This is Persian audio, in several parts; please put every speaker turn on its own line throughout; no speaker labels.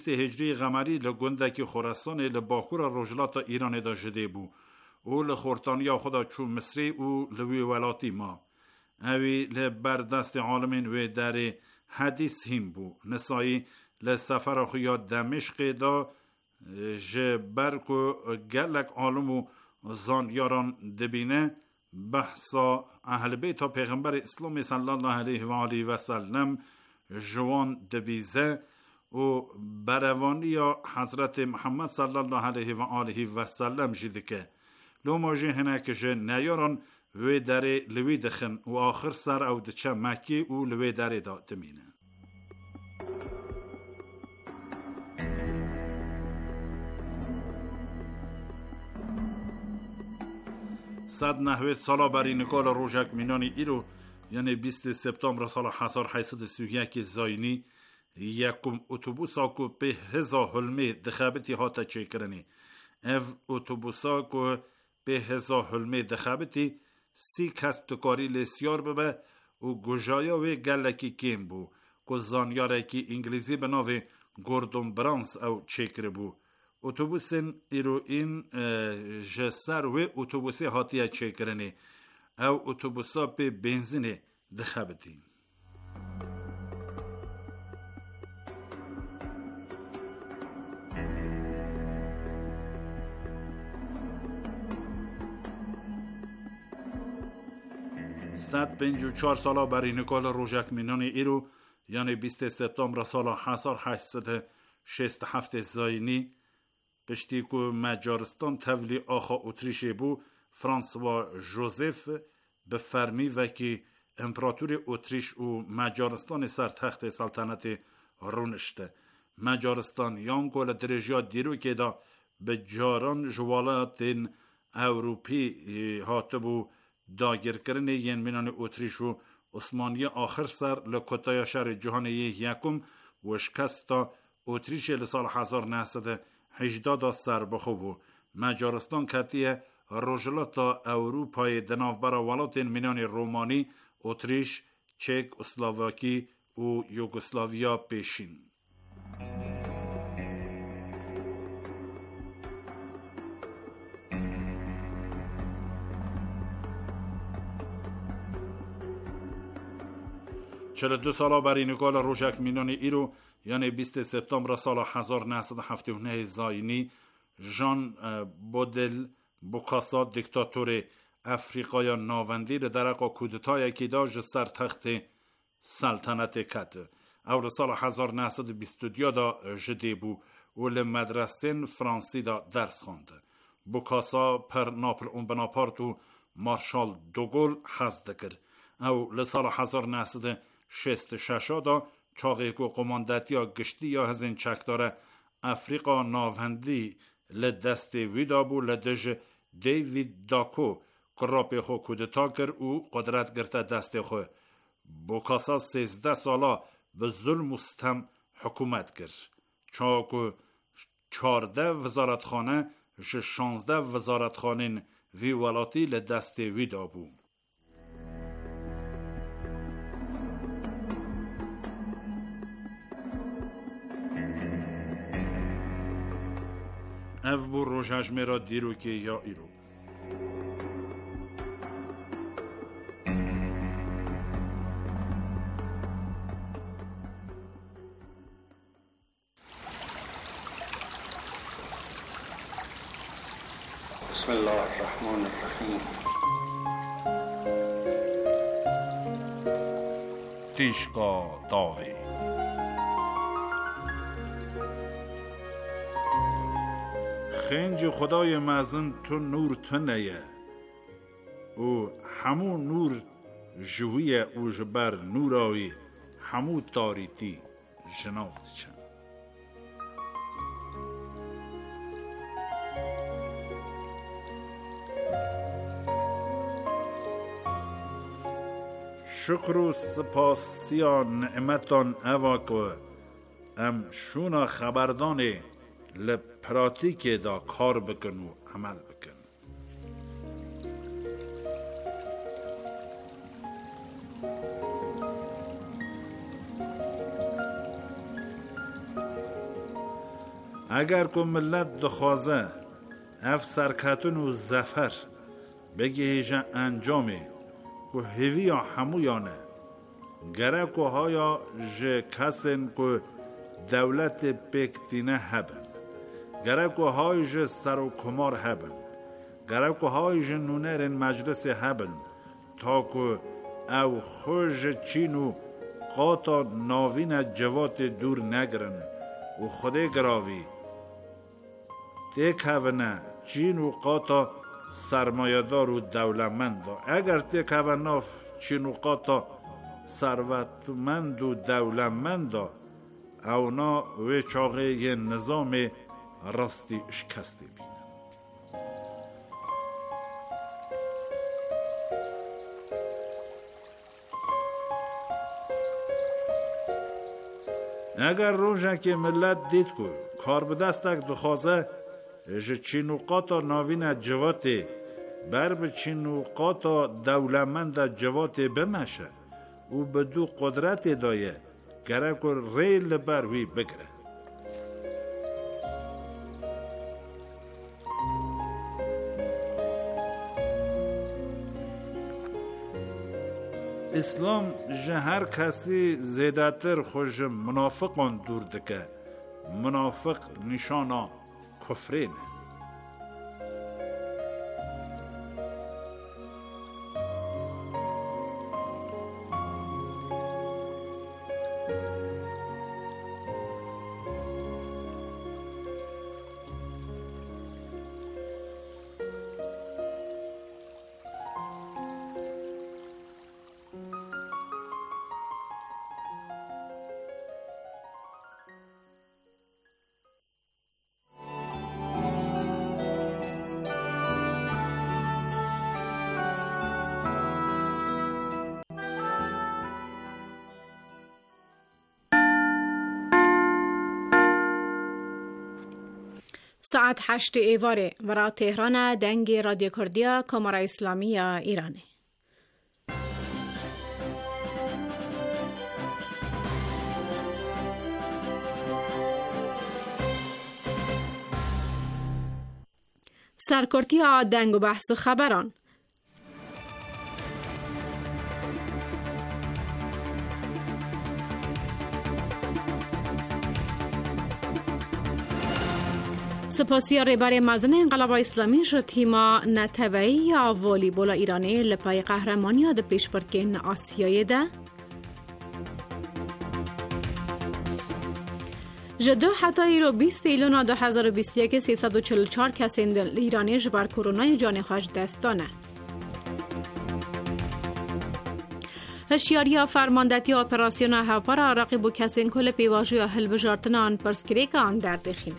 هجری قمری لگندکی خراسان لباخور روجلات ایران دا جده بو او لخورتانیا خدا چو مصری او لوی ولاتی ما اوی لبردست عالمین و در حدیث هم بو نسایی لسفر خویا دمشق دا جبرکو گلک عالمو زانیاران دبینه بحثا اهل بیت پیغمبر اسلام صلی الله علیه و آله و سلم جوان دبیزه و بروانی یا حضرت محمد صلی الله علیه و آله و سلم جیده که لو ماجه هنه که نیاران وی داره لوی دخن و آخر سر او دچه مکی و لوی داره دا دمینه. صد نهوید سالا بری نکال روژک مینانی ایرو یعنی 20 سپتامبر سال 1831 زاینی یکم اتوبوسا کو به هزا حلمه دخابتی هاتا چه کرنی اف اتوبوسا کو به هزا حلمه دخابتی 30 کس تکاری لسیار ببه و گوژایا و گلکی کم بو کو زانیارکی انگلیزی به ناو گوردون برانس او چه کر بو اتوبوسن ایرو این جسر و اتوبوسی هاتیه چه کرنی او اتوبوسا به بنزین دخابتی صد 54 سالا برای نکال روژک مینانی ایرو یعنی 20 سپتامبر سال 1867 زاینی پشتی که مجارستان تولی آخا اتریشه بو فرانسوا جوزف به فرمی وکی امپراتور اتریش و مجارستان سر تخت سلطنت رونشته مجارستان یان کل درجات دیرو که دا به جاران جوالات اوروپی هاته بو داگر کرنه ین منان اتریش و عثمانی آخر سر لکتای شهر جهان یکم و شکستا اتریش لسال 1918 سر بخوبو مجارستان کتیه روژلاتا اروپای دنافبرا ولاتین منان رومانی اتریش چک اسلواکی و یوگسلاویا پیشین 42 سالا برای نکال روژک مینانی ایرو یعنی 20 سپتامبر سال 1979 زاینی ژان بودل بوکاسا دیکتاتور افریقای ناوندی درقا کودتای که داج سر تخت سلطنت کت او سال 1922 دا جدی بو و لمدرسین فرانسی دا درس خواند بوکاسا پر ناپل اون بناپارتو مارشال دوگل حزد کرد او لسال 1966 دا چاقی که قماندتیا گشتی یا هزین چکداره افریقا ناوندی لدست ویدا بو لدج دیوید داکو کراپی خو کودتا کر او قدرت گرته دست خو بوکاسا 13 سالا به ظلم و ستم حکومت کرد چاکو 14 وزارتخانه 16 وزارتخانین وی ولاتی لدست ویدا بو اف بو روژش میرا دیرو که یا ایرو
بسم الله الرحمن الرحیم
تیشکا داوی خنج خدای مازن تو نور تو نیه او همو نور جویه او جبر نوراوی همو تاریتی جنافت چند شکر و سپاسیان نعمتان اواکو ام شونا خبردانه لپراتیک دا کار بکن و عمل بکن اگر که ملت دخوازه اف سرکتون و زفر بگه هیجا انجامه که هیوی یا همویانه گره که هایا جه کسین که دولت بکتینه هبن گره که های جه سر و کمار هبن گره که های جه نونرین مجلس هبن تا که او خوش چین و قاطا ناوین جوات دور نگرن و خوده گراوی تک هونه چین و قاطا سرمایدار و دولمند اگر تک هونه چین و قاطا ثروتمند و دولمند اونا و چاقه نظام راستی شکسته بین اگر روزه که ملت دید که کار به دستک دخوازه چینوقاتا ناوین جواته بر به چینوقاتا دولمند جواته بمشه او به دو قدرت دایه گره که ریل بروی بگره اسلام جه هر کسی زیداتر خوش منافقان دور دکه منافق نشانا کفرینه
ساعت 8 ایواره ورا تهران دنگ رادیو کردیا کمر اسلامی ایرانه. سرکرتی دنگ و بحث و خبران سپاسی رهبر مزن انقلاب اسلامی شد تیما نتوی یا والیبال ایرانی لپای قهرمانی د پیشبرکن آسیایی ده جدو حتی رو 20 ایلون 2021 344 کس ایرانی جبر کرونا جان خوش دستانه هشیاری فرماندتی اپراسیون هاپارا رقیب و کسین کل پیواجوی هل بجارتن آن پرسکریک آن در دخینه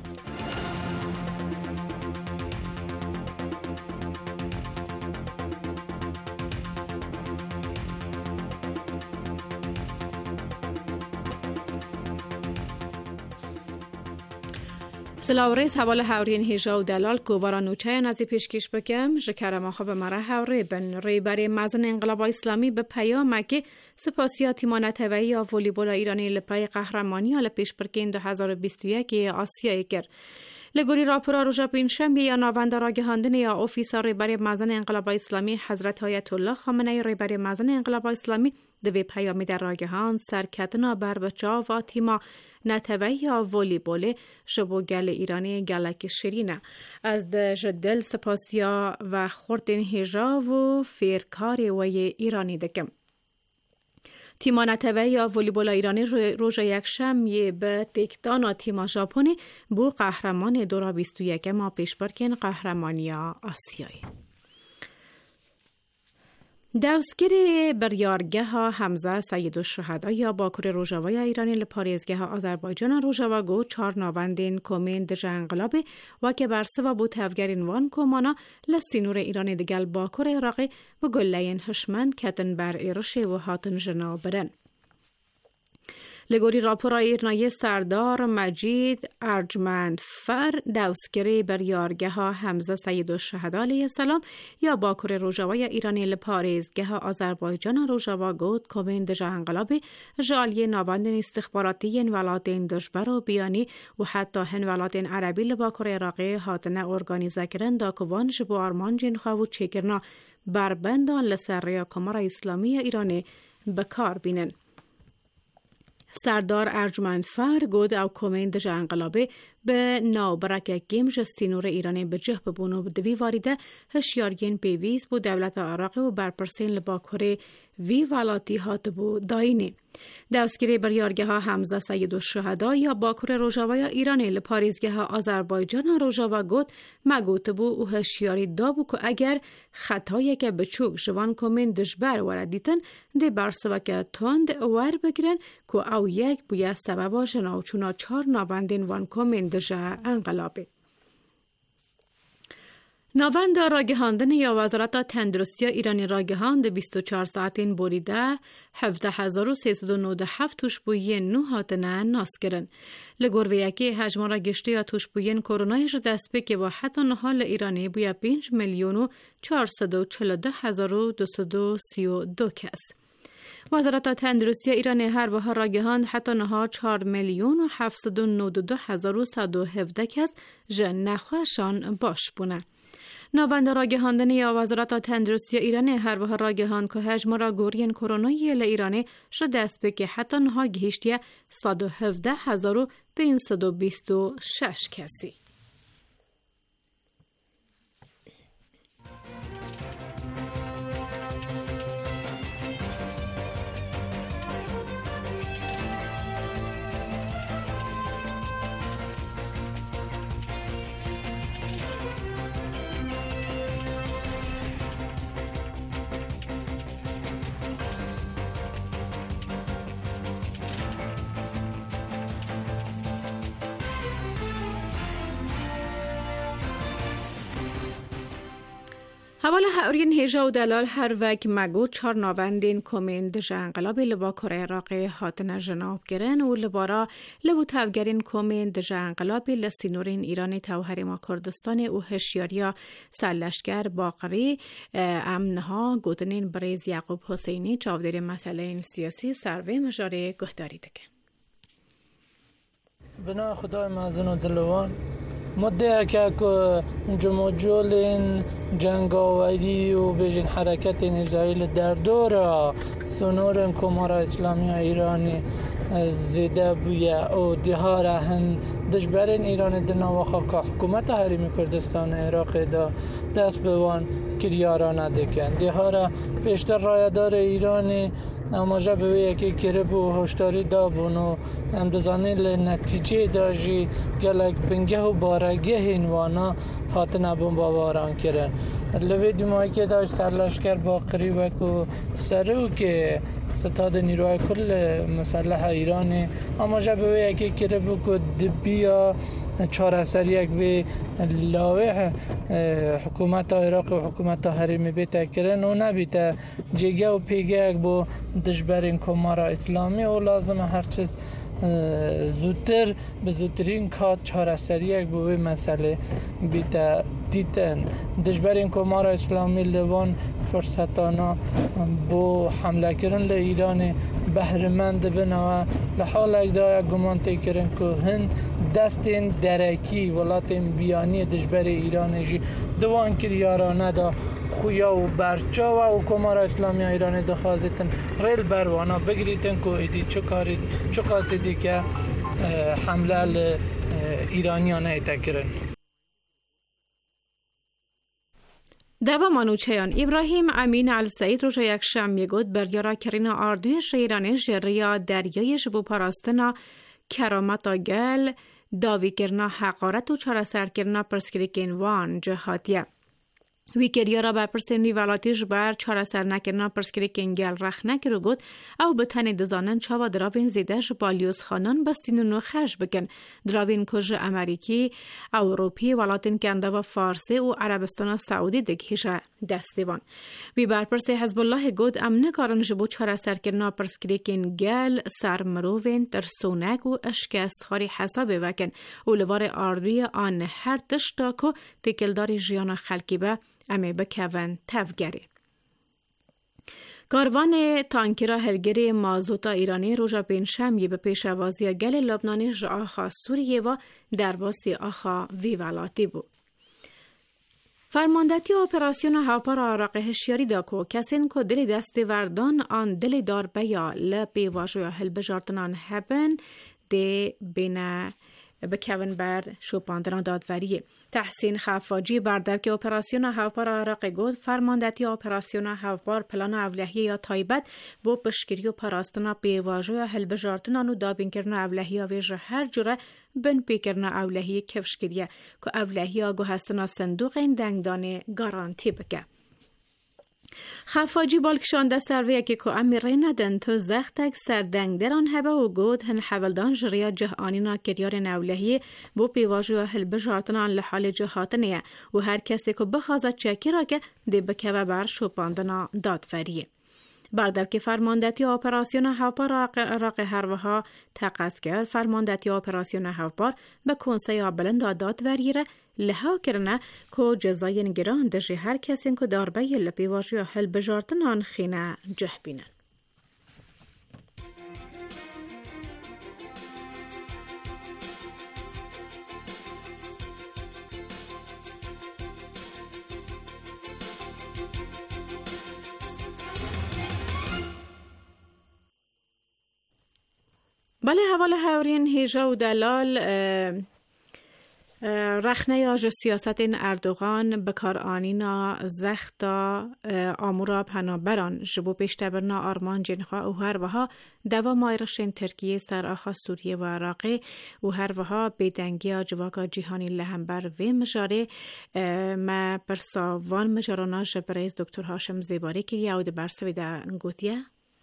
سلاوریس حواله هاورین هیجا و دلال کووارا نوچه نزی پیشکش بکم جکر ما خواب مره هاوری بن ریبری مزن انقلاب اسلامی به پیام که سپاسیاتی مانتوی یا والیبال ایرانی لپای قهرمانی یا لپیش برکین 2021 آسیایی کرد. لگوری راپورا روژا پینشنبه یا ناوند راگهاندن یا اوفیسا ریبری مزن انقلاب اسلامی حضرت آیت الله خامنه‌ای ریبری مزن انقلاب اسلامی دوی پیامی در راگهان سرکتنا بر بچا و تیما نتوی یا والیبال شبوگل ایرانی گلک شیرینه از جدل سپاسیا و خوردن هجا و فیرکاری وی ایرانی دکم. تیما نتوی یا والیبال ایرانی روز یکشنبه به تکدان تیما ژاپنی بو قهرمان 2021 ما پیشبرکن قهرمانی آسیایی. دوسگیر بریارگه ها حمزه سید الشهدا یا باکور روژاوای ایرانی لپاریزگه ها آذربایجان روژاوا گو 4 نواندین کومین د انقلاب و که برسه و بو تفگرین وان کومانا لسینور ایرانی دگل باکور عراقی و گلین هشمند کتن بر ایرشی و هاتن جنابرن. لگوری راپورای ایرنایی سردار مجید ارجمندفر دوسگری بر یارگه ها حمزه سید الشهدا علیه السلام یا باکور روژاوای ایرانی لپاریزگه ها آذربایجان روژاوا گود کومند جهانقلابی جالی نواندن استخباراتی ولاتین دشبر و بیانی و حتی هن ولاتین عربی لباکور عراقی هاتنه ارگانیزه کرن دا کوان جبو آرمان جین خواهو چکرنا بربندان لسر کمار اسلامی ایرانی بکار بینن. سردار ارجمندفر گود او کومند جهانقلابی به ناوبرک گیم جستینور ایرانی به جه ببونو دوی واریده هشیارگین پیویز بو دولت عراق و برپرسین لباکوری وی ولاتی هات بو داینی. دوسگیری بر یارگه ها حمزه سید الشهدا یا باکور روژاوا یا ایرانی لپاریزگه ها آذربایجان روژاوا گود مگوت بو و هشیاری دا بو که اگر خطایی که بچوک جوان کومند دجبر وردیتن دی برسوه که تند ور بگیرن که او یک بویا سببا جناوچونا 4 نواندین وان کومند جه انقلابی. ناوند راگهاندن یا وزارت تندرستی ایرانی راگهاند 24 ساعتین بریده 17397 توش بوین نو هاتنه ناس کرن. لگوروی یکی هجمارا گشتی یا توش بوین کرونایش دست بکی و حتی نحال ایرانی بویا 5,442,232 کس. وزارت تندرستی ایرانی هر وها راگهاند حتی نها 4,792,117 کس جن نخوشان باش بونه. ناوند راگهاندن یا وزارت تندرستی ایرانی هر وها راگهاند که هجمارا گورین کرونایی ایرانی شد دست بکی حتی نها گهشتی 117,526 کسی. حوالا هاورین هیجا و دلال هر وک مگو 4 نواندین کومند جهانقلابی لباکور عراقی هاتنه جناب گرن و لبارا لبو تفگرین کومند جهانقلابی لسینورین ایرانی توهریما کردستان و هشیاریا سرلشگر باقری امنها گوتنین بریز یعقوب حسینی چاودیر مسئله سیاسی سروی مجاری گهداری دکن.
بنا خدای مازن و دلوان مدعی که جمجول جنگاوری و بیشین حرکت اسرائیل در دور سنور کمار اسلامی ایرانی زیده بویا و دیها هن دشبرین ایران دنواخا که حکومت حریم کردستان عراق دا دست بوان کریارانه دکن دیها را پیشتر رایدار ایرانی اماجه به یکی کرب و هشداری دابون و امدزانی لنتیجه داجی گلک بنگه و بارگه اینوانا هاتن بمباواران کرن لوی دیمایی که داشت سرلشکر باقری وکو سرو که ستاد نیروهای کل مسلح ایرانی اماجه به یکی کرب و دبیا چهار سر یک و لاوه حکومت عراق و حکومت حریم بیت کرن و نبیت جگه و پیگه یک با دشبرین کمار اسلامی و لازم هر چیز زودتر به زودترین کات چهار سر یک بوی مسئله بیت دیدن دشبرین کمار اسلامی لوان فرصتانا با حمله کردن ل ایران بهره‌مند بنوا لحال اگدا گمان تکرن که هن دستین درکی ولاتین بیانی دشبر ایران جی دوان کریارانه دا خویا و برچا و کمار اسلامی ایران دخوازتن ریل بروانا بگریتن که ایدی چه قاصدی که حمله ایرانیانه تکرن.
دوا مانوچیان ابراهیم امین السعید روز یک شنبه گفت بریارا کرینا آردوی شیرانی جریا دریای جبو پاراستنا کرامت گل داوی کرنا حقارت و چارا سر کرنا پرسکریکین وان جهاتیه. ویکریا را بپرسیم ولاتیش بر چهار سر نکرنا پرسکری کنگل رخ نکرو گود او به تن دزانن چاوا دراوین زیدش بالیوز خانان بستین و خش بکن دراوین کج امریکی اوروپی ولاتین کنده و فارسی و عربستان سعودی دکیش دستیوان وی برپرسی حزب الله گود امنه کارن جبو چهار سر کرنا پرسکری کنگل سر مروین ترسونک و اشکست خاری حساب وکن اولوار آردوی آن هر تشتاکو تکلداری جیان خلکی به امی بکوان تفگری. کاروان تانکرا هلگری مازوتا ایرانی روژا پنجشنبه به پیشوازی گل لبنانی آخا سوریه و درباسی آخا ویولاتی بود. فرماندهی اپراسیون هاوپار عراق هشیاری داکو کسین که دل دست وردان آن دل دار بیا لپی واجویا هل بجارتنان هبن ده بینه بکوان بر شوپاندران دادوریه. تحسین خفاجی بردک اپراسیون هاوپار عراق گود فرماندهی اپراسیون هاوپار پلان اولهیه یا تایبت با پشکری و پاراستنا پیواجویا هل بجارتنان و دابین کرنا اولهیه ویجه هر جوره بن پیکرنا اولهیه کفشکریه که اولهیه گو هستنا صندوق این دنگدان گارانتی بکه. خفاجی بالکشانده سرویه که امیره ندن تو زختک سردنگ دران هبه و گود هن حولدان جریا جهانینا کریار نولهی بو پیواجو هل بجارتنان لحال جهاتنیه و هر کسی که بخوازد چکی را که دی بکه و بر شوپاندنا دادوریه. بردب که فرماندهی اپراسیون هاوپار عراق هروها تقص کرد فرماندهی اپراسیون هاوپار به کنسه بلند دادوریه لها کرنه که جزای نگران دجی هر کسی که داربه لپی واجی هل بجارتنان خینه جه بینن. بله حوال هاورین هیجا و دلال رخنه یاج سیاست این اردوغان بکار آنینا زختا آمورا پنابران جبو پیشتبرنا آرمان جنخوا و هر وها دوا مایرشین ترکیه سر آخا سوریه و عراقی و هر وها بیدنگی جواکا جیهانی لهمبر و مجاره ما پرساوان مجارانا جبریز دکتر هاشم زیباری که یاود برسوی دا گوتیه؟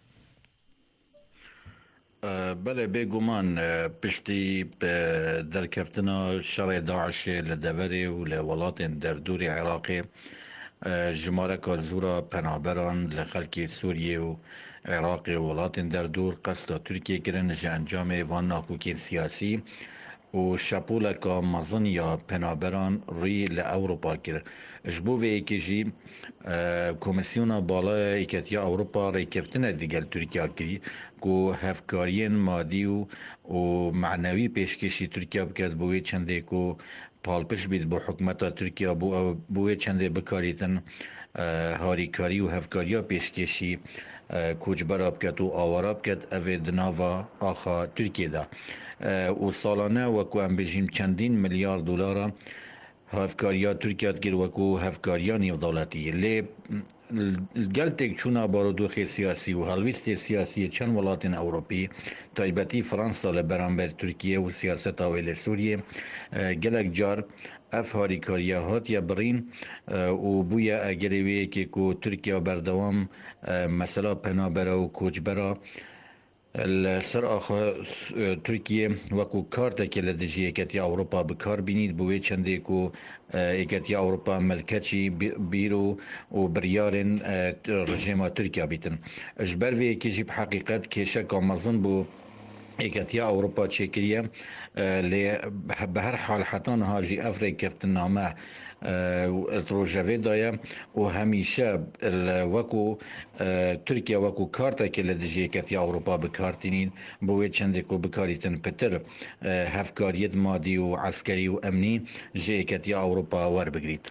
بله بگومان پشتی درکفتنا شر داعش لدوری و لولات در دور عراقی جماره که زورا پنابران لخلک سوریه و عراق و ولات در دور قصد ترکیه کرن جه انجام وان ناکوکی سیاسی و شپوله که مزن یا پنابران روی لأوروپا کرد. جبو و ایکی جی کمیسیون بالا ایکتیا اوروپا ریکفتنه دیگل ترکیه کری که هفکارین مادی و معنوی پیشکشی ترکیه بکرد بوی چنده که پالپش بید با حکمت ترکیه بوی چنده بکاریتن هاریکاری و هفکاریا پیشکشی کوچبرا بکرد و آوارا بکرد اوه دناوا آخا ترکیه دا و سالانه وکو ام بجیم چندین میلیارد دلار هفکاریا ترکیه گیر وکو هفکاریا نیو دولتی لی گلتک چونا بارودوخ سیاسی و هلویست سیاسی چند ولاتین اوروپی تایبتی فرانسا لبرانبر ترکیه و سیاست آویل سوریه گلک جار اف هاریکاریا هات یا برین و بویا اگریوی که کو ترکیه بردوام مثلا پنابرا و کوچبرا سر آخا ترکیه وکو کارتا که لدجی اکتی اوروپا بکار بینید بوی چنده که اکتی اوروپا ملکچی بیرو و بریارن رژیم ترکیه بیتن اجبر وی که جیب حقیقت که شک آمازن بو اکتیا اوروپا چکریه به هر حال حتی نهاجی افری کفتن نامه التروجوی دایم و همیشه وکو ترکیه وکو کارتا که لدجی اکتیا اوروپا بکارتینین بوی چنده که بکاریتن پتر هفکاریت مادی و عسکری و امنی جی اکتیا اوروپا ور بگرید.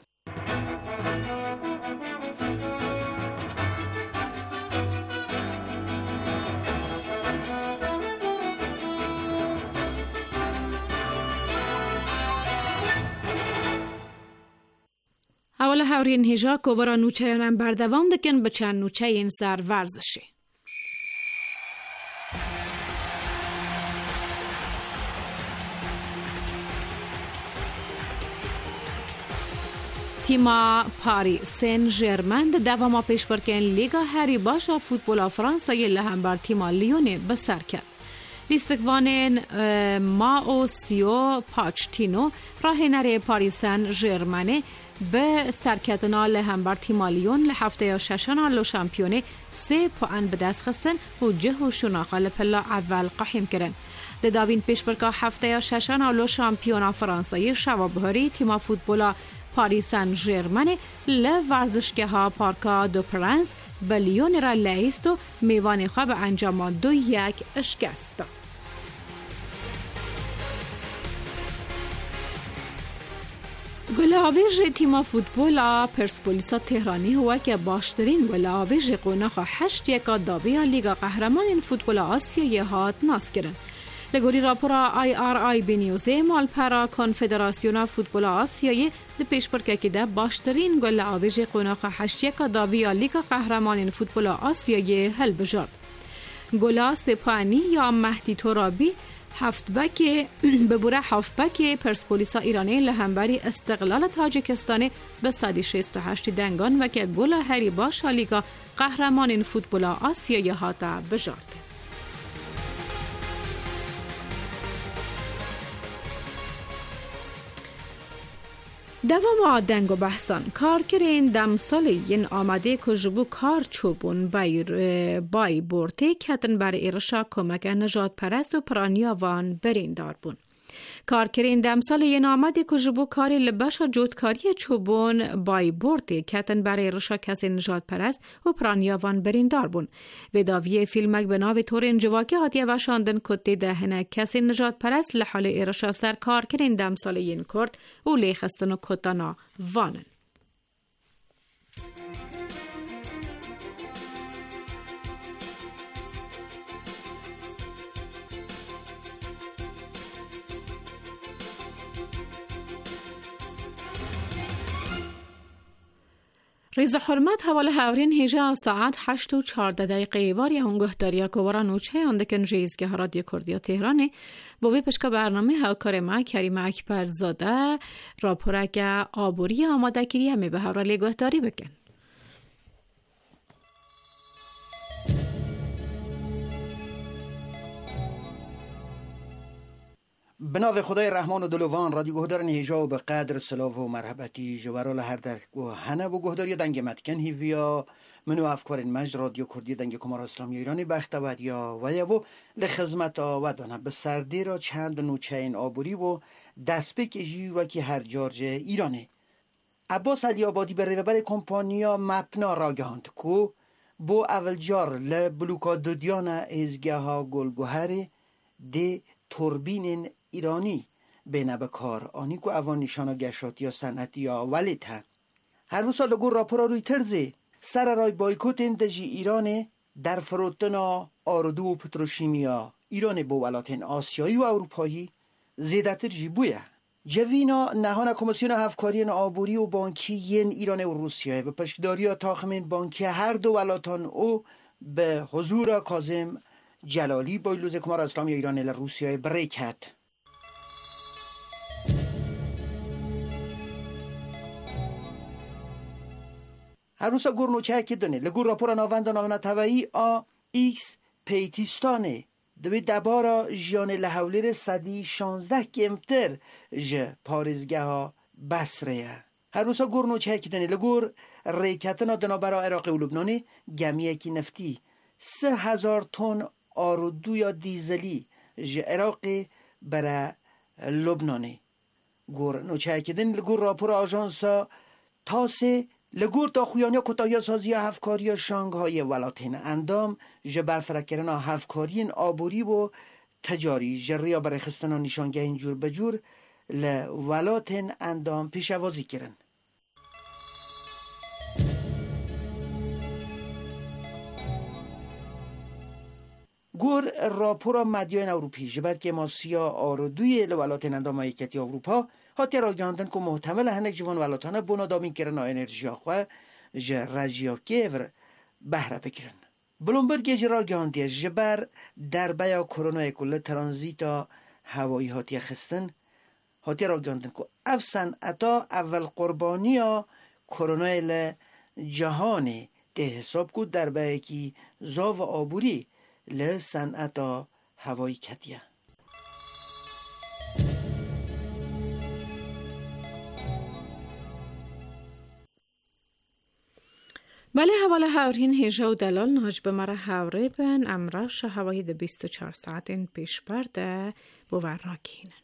اول هاورین هجا کوورا نوچهانم بردوام دکن به چند نوچه این سر ورزشی. تیما پاری سن ژرمن دوام پیش برکن لیگا هری باشا فوتبال فرانسه لهم بر تیما لیون بسر کرد. لیستکوان ماو سیو پاچتینو راهنر پاری سن ژرمن به سرکتنا لهم بر تیما لیون لهفته ششنا لو شامپیونه 3 پوان به دست خستن و جه و شناخه لپلا اول قحیم کرن. داوین پیش برکا هفته ششنا لو شامپیونا فرانسه شوابهاری تیما فوتبالا پاریس سن ژرمن لورزشگاه ها پارکا دو پرنس به لیون را لایست و میوان خواه به انجام 2-1 اشکست. گل آویژ تیما فوتبالا پرسپولیسا تهرانی هوا که باشترین گل آویژ قوناخ 8-1 داوی لیگا قهرمان فوتبال آسیایی هات ناس کرد. لگوری راپورا IRI بینیوزه مال پرا کنفدراسیونا فوتبال آسیایی ده پیش برکه ده باشترین گل آویژ قوناخ 8-1 داوی لیگا قهرمان فوتبال آسیایی هل بجارد. گلا سپانی یا مهدی ترابی هفتبک به بوره هفتبک پرسپولیسا ایرانی لهمبری استقلال تاجیکستان به 168 دنگان و که گل هری باش لیگا قهرمان فوتبال آسیایی هاتا بجارد. دوام دنگ و بحثان کار کرین دم سالی آمده که جبو کار چوبون بای بورتی کتن بر ایرشا کمک نجات پرست و پرانیا وان بریندار بون. کار کرین دم سالی آمده که جبو کاری لباشا جودکاری چوبون بای بورتی کتن بر ایرشا کسی نجات پرست و پرانیا وان بریندار بون. ویداوی فیلمک بناوی تورین جواکی هاتیه وشاندن کتی دهنه کسی نجات پرست لحال ایرشا سر کار کرین دم سالی کرد و لیخستن و کتانا وانن. ریز حرمت حواله هاورین هیجا ساعت 8:14 واری هنگه داریا کوارا نوچه اندکن جیزگه رادیو کردیا تهرانه با وی پشکا برنامه هاوکار ما کریم اکبر زاده راپورک آبوری آماده کری همه به هورا لیگوه داری بکن.
به نام خدای رحمان و دلوان رادیو گهدار هیجا و به قدر سلاف و مرحبتی جوارال هر درک و هنه و گهداری دنگ متکن هیویا منو افکار مجد رادیو کردی دنگ کمار اسلامی ایرانی بختواد یا و لخدمت آودانه به سردی را چند نوچه این آبوری و دستپک جیو که هر جارج ایرانه. عباس علی آبادی به ریوبر کمپانیا مپنا را گهاند کو بو اول جار لبلوکا دودیان ازگه ها گلگوهر ده توربین ایرانی بینه به کار آنی که اوان نشانا گشات یا صنعتی یا ولیت هم هر روز سال گور راپورا روی ترزه سر رای بایکوت اندجی ایران در فروتنا آردو و پتروشیمیا ایران با ولاتین آسیایی و اروپایی زیدتر جیبویه جوینا نهان کمیسیون هفکاری آبوری و بانکی ین ایران و روسیه به پشکداری تاخمین بانکی هر دو ولاتان او به حضور کاظم جلالی بایلوز کمار اسلامی ایران ل روسیه بریکت. هر روزا گورنوچه که دونه لگور راپورا ناوند ناوند توایی ایکس پیتیستانه دوی دبارا جیان لحولیر 116 کمتر ج پارزگه ها بسره. هر روزا گورنوچه که دونه لگور ریکتنا دنا برا عراق و لبنانی گمیه کی نفتی 3000 تن آرودو یا دیزلی ج عراق برا لبنانی. گورنوچه که دونه لگور راپورا آژانسا تاسه لگور تا خویانیا کتایا سازی هفکاری شانگهای ولاتین اندام جه برفرکرنا هفکاری آبوری و تجاری جریا برای خستنا نشانگه اینجور بجور لولاتین اندام پیشوازی کرن. گور راپورا مدیان اروپی جبت که ماسیا آردوی لولاتین اندام ایکتی اروپا هاتی را گاندن که محتمل هنک جوان ولاتانه بونا دامین کرن انرژی آخواه جه رجیا کیور بهره بکرن. بلومبرگ جه را گاندیه جبر در بیا کرونا کل ترانزیتا هوایی هاتی خستن هاتی را گاندن که اف صنعتا اول قربانی ها کرونا جهانی ده حساب کود در بایکی زاو آبوری ل صنعتا هوایی کتیه.
بله حواله هاورین هیجا و دلال نهاج به مرا هاوره بن امراش هوایی ده 24 ساعتین پیش برده بوور راکینن.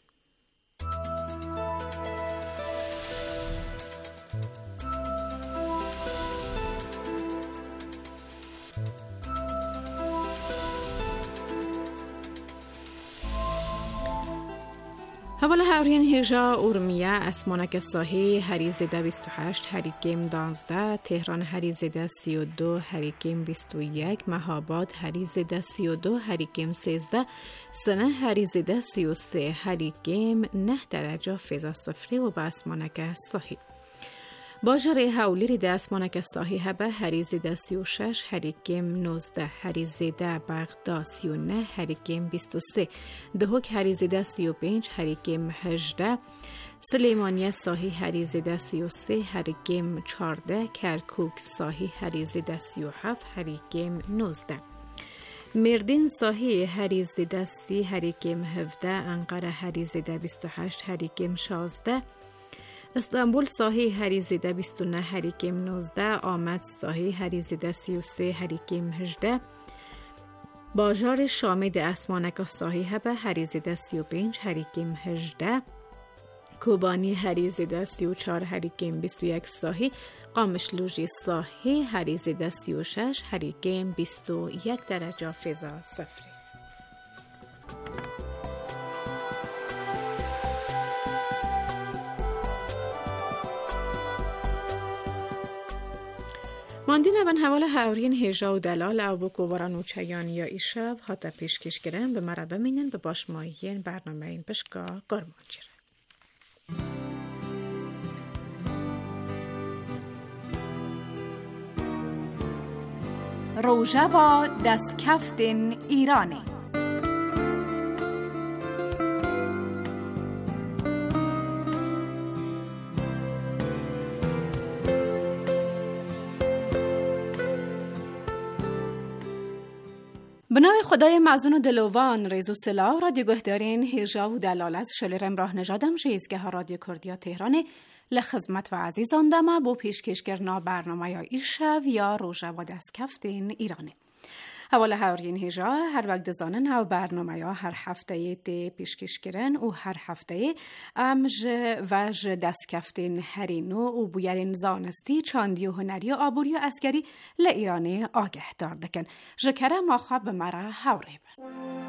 حوالا هاورین هیجا اورمیه اسمانک ساحی هریزده 28 هریکیم 12 تهران هریزده 32 هریکیم 21 مهاباد هریزده 32 هریکیم 13 سنه هریزده 33 هریکیم 9 درجه فضا صفری و به اسمانک ساحی باجر حولی ده اسمانک ساحی هبه هریزده 36 هریکیم 19 هریزده بغداد 39 هریکیم 23 دهوک هریزده 35 هریکیم 18 سلیمانیه ساحی هریزده 33 هریکیم 14 کرکوک ساحی هریزده 37 هریکیم 19 مردین ساحی هریزده 30 هریکیم 17 انقره هریزده 28 هریکیم 16 استانبول ساحی هریزده 29 هریکیم 19 آمد ساحی هریزده 33 هریکیم 18 باجار شامد اسمانک ساحی هبه هریزده 35 هریکیم 18 کوبانی هریزده 34 هریکیم 21 ساحی قامشلوژی ساحی هریزده 36 هریکیم 21 درجه فضا صفری ماندین ابن حوال هاورین هیجا و دلال او بو گواران و چیان یا ایشب حتا پیشکش گرن به مرا بمینن به باش ماهین برنامه این پشکا گرمان جیره. روژاوا دست کفتن ایرانی بنای خدای معزون و دلوان ریزو سلا رادیو گهدارین هیجا و دلال از شلرم راه نجادم جیزگه ها رادیو کردیا تهران لخدمت و عزیزان دمه بو پیشکشگرنا برنامه یا ایشو یا روژه و دست کفتین ایرانه. حواله هاورین هیجا هر وقت زانن هاو برنامه یا هر هفته تی پیشکشگرن و هر هفته امج وج دست کفتین هرینو و بویرین زانستی چاندی و هنری و آبوری و اسکری لایرانه آگه دار دکن. جکره ما خواب مرا هاوره بن.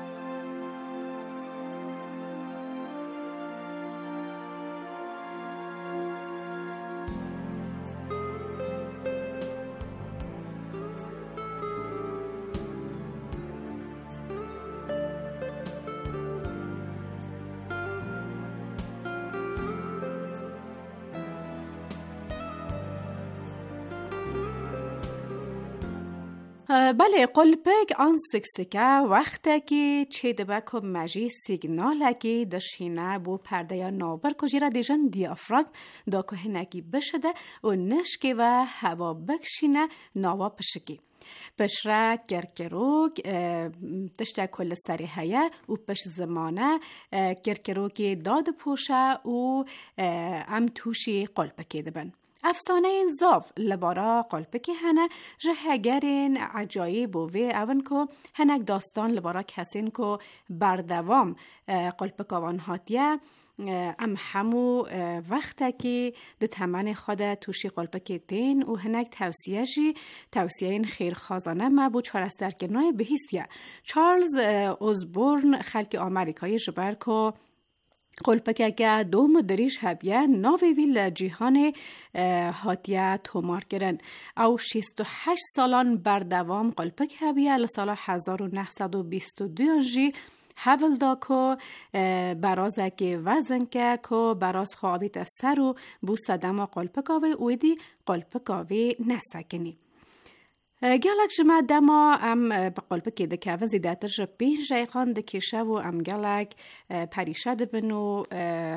بله قلبک آن سکسکه وقتی که چه دبکو مجی سیگنال که دشینه بو پرده یا نابر کجیره دیجن دیافراگ دا که هنگی بشده و نشکی و هوا بکشینه ناوا پشکی پشرک گرکروک تشته کل سری هیه و پش زمانه گرکروکی داد پوشه و ام توشی قلبکی دبن افسانه این زاف لبارا قلبکی هنه جه هگرین عجایب و اون که هنک داستان لبارا کسین که بردوام قلبکاوان هاتیه ام همو وقتا که ده تمن خود توشی قلبکی دین و هنک توصیه این خیرخوازانه مبو چارستر که نای بهیستیه چارلز اوزبورن خلک آمریکایی جبر که قلبک که دو مدریش هبیه ناوی ویل جیهان هاتیه تومار گرن او 68 سالان بردوام قلبک هبیه لسال 1922 جی حول دا که برازه که وزن که براز خوابیت سر و بو صدم قلبکاوه اویدی قلبکاوه نسکنی گلک جمع دما ام به قلبکی دکه و زیدتر جا 5 جایخان دکیشه و ام گلک پریشه دبن و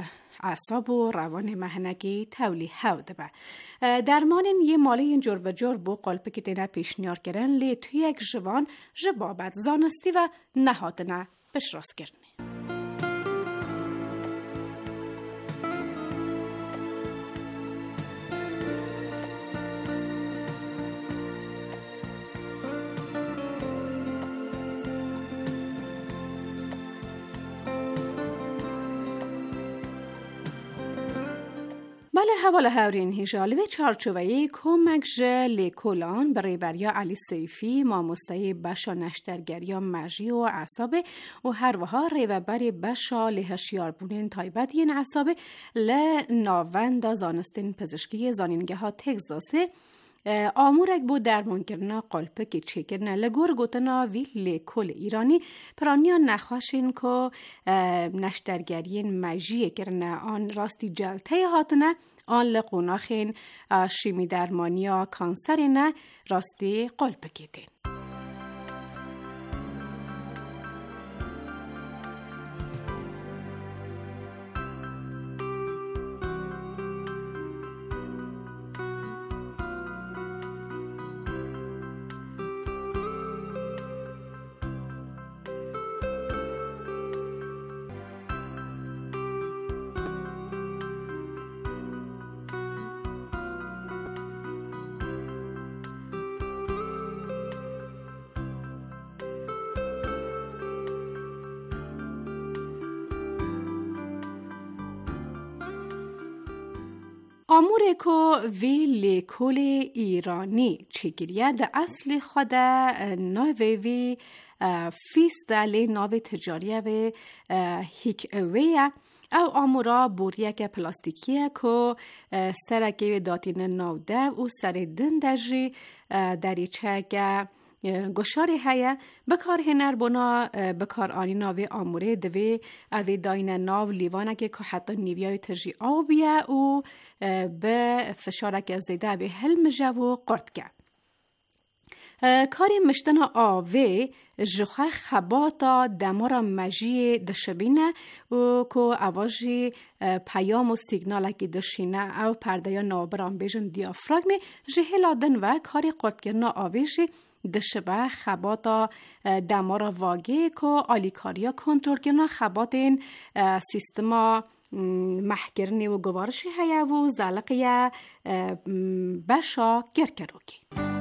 اعصاب و روان مهنگی تولی هود به. درمان یه مالی این جور به جور بو قلب که دینا پیشنیار کرن لی توی یک جوان جبابت زانستی و نهاتنه بشراس کرنی. بله حواله هاورین هیجالی و چارچوبه کمک جلی کلان برای بریا علی سیفی ماموستای بشا نشترگریا مجی و عصابه و هر وها ریوبری بشا لهشیار بونین تایبت این عصابه لناوند زانستین پزشکی زانینگه ها تگزاسه آمورک بود درمان کرنا قلپه که چه کرنا لگور گوتنا وی لیکول ایرانی پرانیا نخواشین که نشترگرین مجیه کرنا آن راستی جلته هاتنه آن لقوناخین شیمی درمانیا کانسر نه راستی قلپه کتین. آموره که وی لیکول ایرانی چگیریه ده اصل خود نوی وی فیست لی نوی تجاریه و هیک اویه او آمورا بوریه که پلاستیکیه که سرکی داتین نوده و سر دندجی دریچه که گشاری هیا بکار هنر بنا بکار آنی ناوی آموره دوی اوی داین ناو لیوانه که حتی نیویای ترجی آبیه و به فشارک زیده به حلم جو قرد که کاری مشتن آوی جخه خباتا دمارا مجی دشبینه و که اواجی پیام و سیگنالکی دشینه او پرده یا نابران بیجن دیافراگمی جهلا دن و کاری قرد کرنا آویشی دشبه خباتا دمارا واگه که آلیکاریا کنترل کرنا خبات این سیستما محگرنی و گوارشی هیا و زلقیه بشا گرکروکی.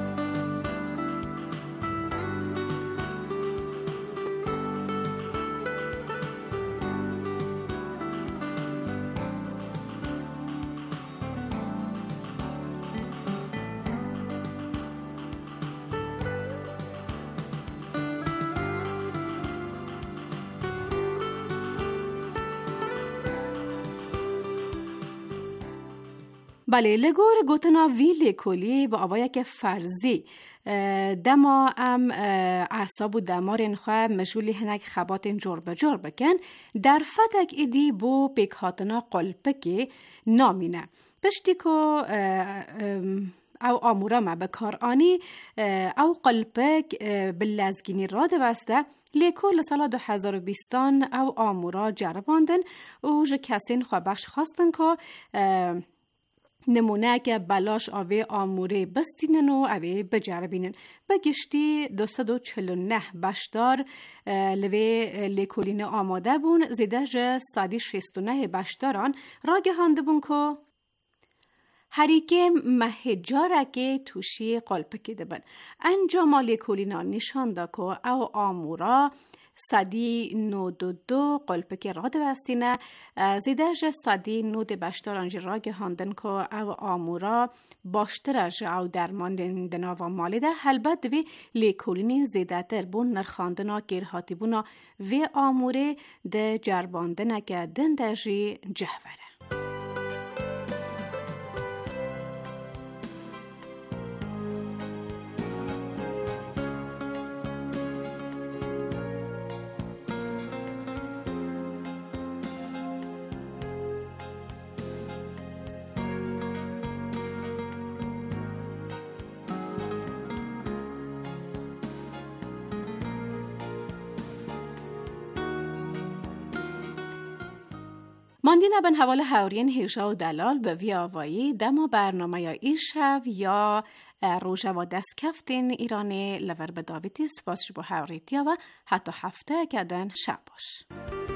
بله لگور گوتنا وی لیکولی با آوایا که فرضی دما ام اعصاب و دمارین خواه مجولی هنگ خباتین جور بجور بکن در فتک ایدی بو پیکهاتنا قلپکی نامینه پشتی که او آمورا ما بکار آنی او قلپک بلازگینی را دوسته لیکول سال 2020 او آمورا جرباندن و جه کسین خواه بخش خواستن که نمونه که بلاش آوه آموره بستینن و آوه بجربینن. بگشتی 249 بشدار لوه لیکولین آماده بون زیده جه 169 بشداران را گهانده بون که هریکه مهجاره که توشی قلپکی ده بن. انجام لیکولینا نشان ده که او آمورا 192 قلپکی را دوستینه زیده جه 190 بشتاران را گهاندن که او آمورا باشتر جه او درمان دنا و مالی ده حلبت دوی لیکولینی زیده تر بون نرخاندنا گیرهاتی بونا وی آموره ده جرباندنه که دنده جی جهوره. ماندین بن حوال هاورین هیجا و دلال به ویاوایی دما برنامه یا ایشو یا روژه و دست کفتین ایرانی لور به داویتی سپاس بو هاوریتیا و حتی هفته کدن شب باش.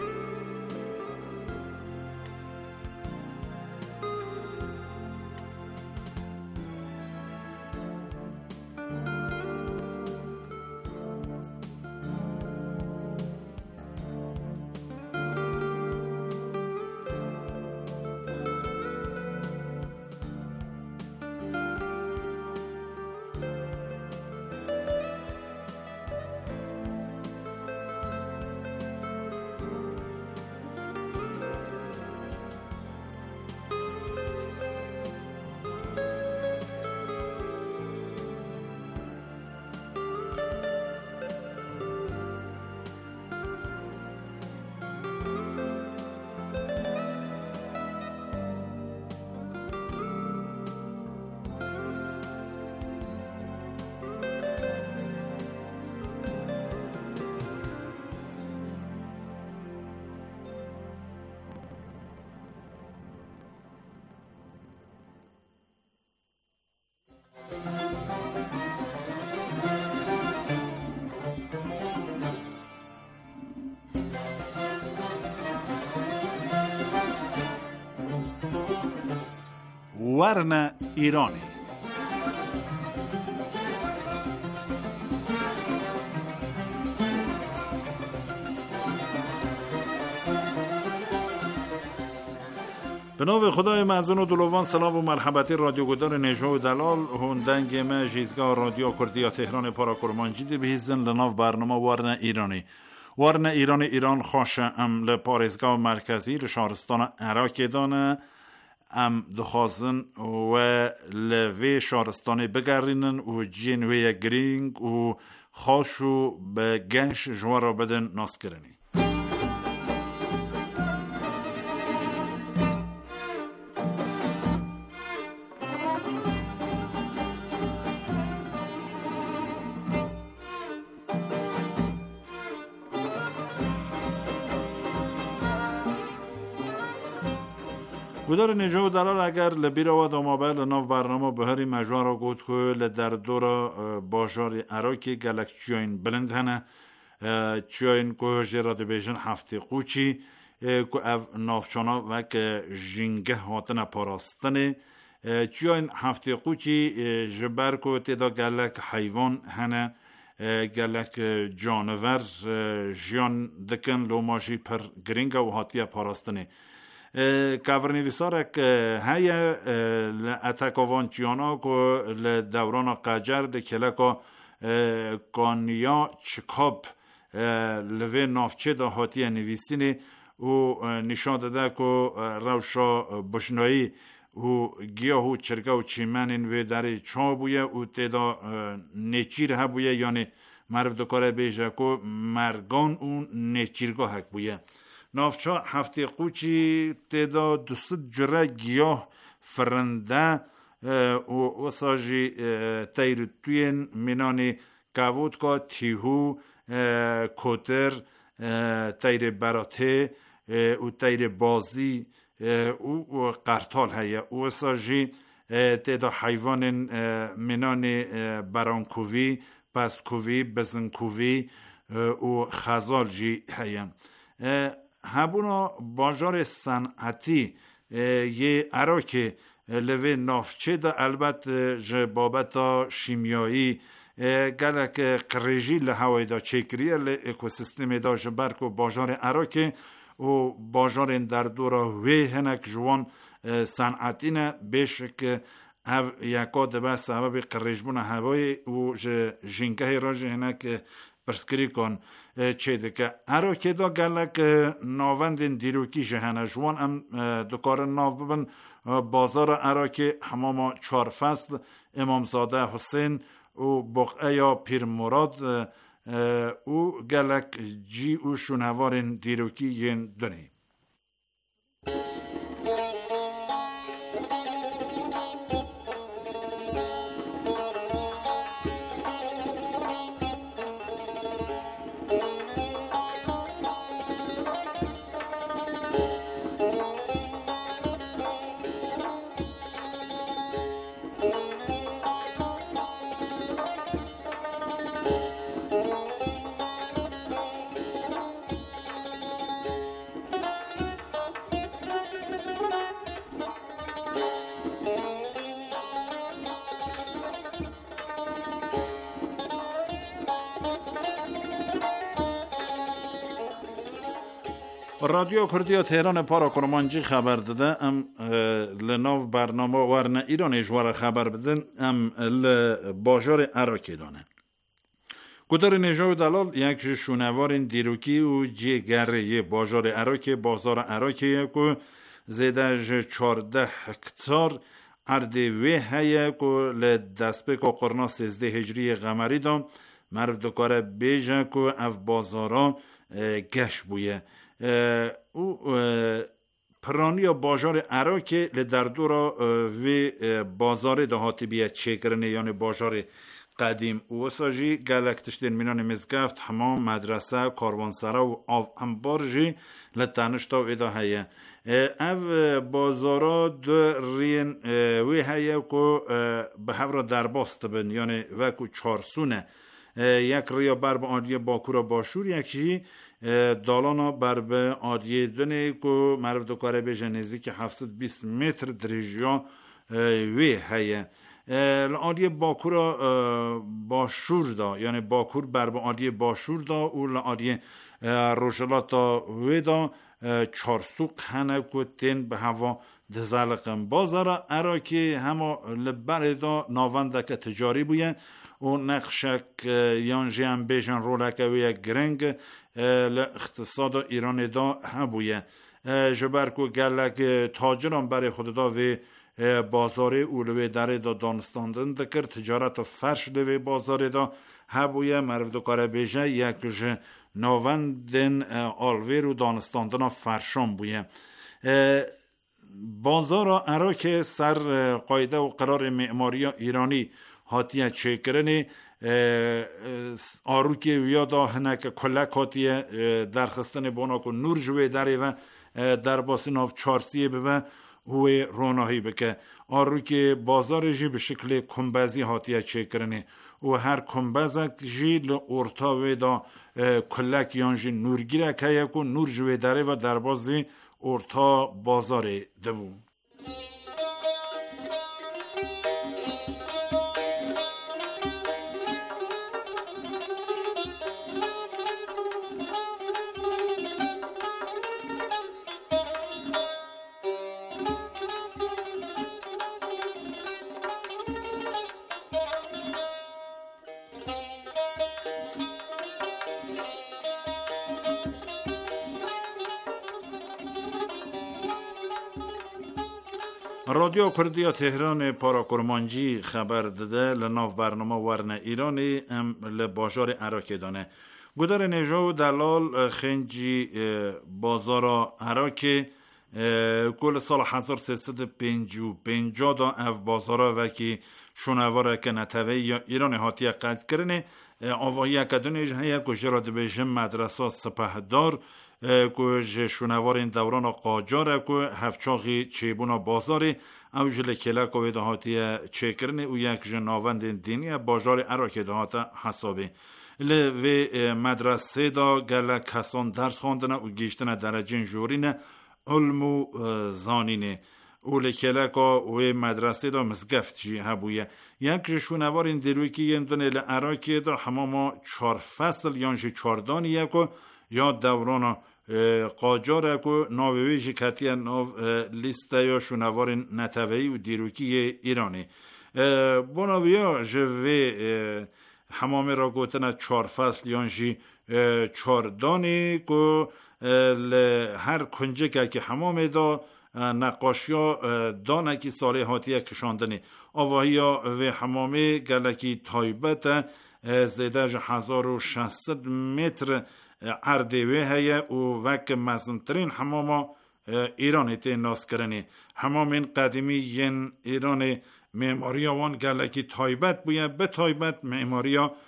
ورن ایرانی. به نام خدای معزون و دلوان سلام و مرحبتی رادیو گدار نژاد و دلال هوندنگ ما جیزگاه رادیو کردیا تهران پارا کرمانجی بهیزن لناو برنامه ورن ایرانی. ورن ایران خوش ام لپارزگاه مرکزی لشهرستان عراق دانه ام دخوازن و لوی شهرستان بگرینن و جنوی گرینگ و خوشو به گنش جوارا بدن ناس کرنی. گودار نژاد و دلال اگر لبیرا و دامابه لناو برنامه به هری مجوان را گود که لدر دور باشار عراقی گلک چیاین بلند هنه چیاین که هجه را دبیجن هفته قوچی که او نافچانا و که جنگه هاتن پاراستنه چیاین هفته قوچی جبر که تیدا گلک حیوان هنه گلک جانور جیان دکن لوماشی پر گرینگه و هاتیه پاراستنه کاورنیویسارک هیا لاتاکوان چیانا کو لدوران قجر دکلکا کانیا چکاب لوی نافچه دا هاتی نویسینی و نشان داده که روشا بشنایی و گیاه و چرگه و چیمنین و در چا بویه و تیدا نیچیر ها بویه یعنی معرف دکاره بیجه که مرگان و نیچیرگاه هک بویه نافچا هفته قوچی تعداد 200 جره گیاه فرنده و ساجی تیر توین منانی کاوت کا تیهو کوتر تیر براته و تیر بازی و قرطال هیا و ساجی تعداد حیوان منانی برانکوی پسکوی بزنکوی و خزال جی هیا هبونا بازار صنعتی یه عراق لوی نافچه دا البته جبابتا شیمیایی گلک قریجی لحوای دا چکریه اکوسیستم دا جبرک و بازار عراق و بازار در دورا وی هنک جوان صنعتی نه بشه که او یکا دبه سبب قریجبون هوای و جنگه راج هنک پرسکری کن چه دکه عراق دا گلک ناوندین دیروکی جهنه جوان ام دکار ناو ببن بازار عراق هماما 4 فصل امامزاده حسین و بقعه یا پیر مراد و گلک جی و شنوارین دیروکی ین دنی رادیو کردی تهران پارا کرمانجی خبر داده ام لناو برنامه ورنه ایران جوار خبر بدن ام لباجار عراقی دانه گودر نژاد دلال یک شونوار دیروکی و جگره باجار عراقی بازار عراقی که زیده 14 هکتار عرضی هیا که لدسپک و قرن 13 هجری قمری دام مرد دکاره بیجه که اف بازارا گش بویه او پرانی باجار عراقی لدردورا و بازار دهاتی بیه چکرنه یعنی باجار قدیم و ساجی گلکتشتین مینان مزگفت حمام مدرسه کاروانسرا و انبارجی لتنشتا و ادا هیا او بازارا دو رین وی هیا که به هفرا درباست بن یعنی وکو چارسونه یک ریا بر به آدیه باکورا باشور یکی دالانا بر به آدیه دونه که معرف دکاره بیجه نزدیک 720 متر درجیا وی هیا آدیه باکورا باشور دا یعنی باکور بر به آدیه باشور دا و آدیه روشلاتا وی دا چارسوق هنه کتین به هوا دزالقم بازار عراقی همه لبر دا ناونده که تجاری بویه و نقشک یانجی هم بیشن رولک و یک گرنگ اقتصاد ایران دا هبویه جبرکو گلک تاجران برای خود دا و بازار اولوی داره دا دانستاندن دکر تجارت فرش دوی بازار دا هبویه مرف دو کاره بیشه یک جه ناوندن آلویر و دانستاندن فرشان بویه بازار عراق سر قاعده و قرار معماری ایرانی هاتیه چکرنی آروکی ویادا هنک کلک هاتیه درخستن باناکو نور جوی داره و در باسی ناف چارسیه ببه هوی روناهی بکه آروکی بازار جی به شکل کمبازی هاتیه چکرنی و هر کمبازک جی لورتا ویدا کلک یانجی نورگیره که یکو نور جوی داره و در بازی ارتا بازار دبو رادیو کردی تهران پارا کرمانجی خبر داده لناف برنامه ورنه ایرانی ام لباجار عراقی دانه گودر نژاد دلال خنجی بازار عراقی کل سال 1355 دا اف بازارا وکی شونواره که نتوی یا ایران هاتی قد کرنه آواهی اکدونیج هیا کجرا دبیجم مدرسه سپهدار که شونوار این دوران قاجاره که هفچاقی چیبونا بازاری او جل کلک و دهاتی چکرنه او یک جناوند دینی بازار عراقی دهات حسابی لوی مدرسه دا گلک کسان درس خواندنه و گیشتن درجین جورینه علم زانینه اول کلکا و مدرسه دا مزگفت جی هبویه یک شونوار این دیروی که یه دونه لعراقی دا هماما 4 فصل یانش 4 دانی یکو یا دوران قاجار کو ناوی جکتی ناو لیسته یا شونوار نتوی و دیروکی ایرانی بناویا جوی همامه را گوتن 4 فصل یانشی 4 دانی که هر کنجه که همامه دا نقاشیا دانکی ساله هاتیه کشاندنی آواهیا و همامه گلکی تایبت زیده 1600 متر عرضی هیا و وک مزنترین هماما ایرانی تی ناس کرنی همامین قدیمی ین ایران معماری وان گلکی تایبت بویه به تایبت معماری و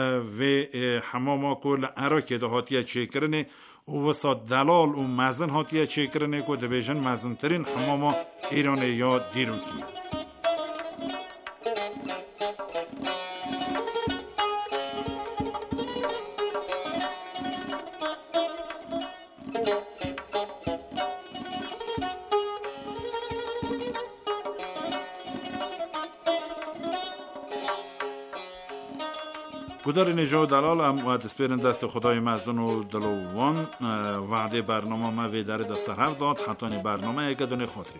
هماما کل عراق دهاتیه چه کرنی و وسا دلال و مزن هاتیه چه کرنی که دبیجن مزنترین هماما ایران یا دیروکی گودار نجا دلال هم و دسپیرن دست خدای مزدون و دلوان وعده برنامه ما ویداره دست هر داد حتانی برنامه گدون خاطری